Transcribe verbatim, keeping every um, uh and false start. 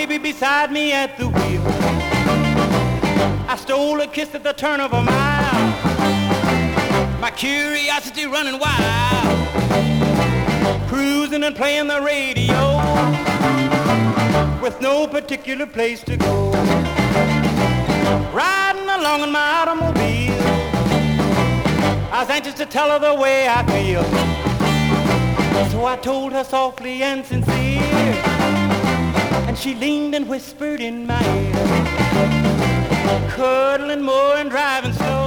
baby beside me at the wheel. I stole a kiss at the turn of a mile, my curiosity running wild, cruising and playing the radio with no particular place to go. Riding along in my automobile, I was anxious to tell her the way I feel. So I told her softly and sincere, and she leaned and whispered in my ear, cuddling more and driving slow.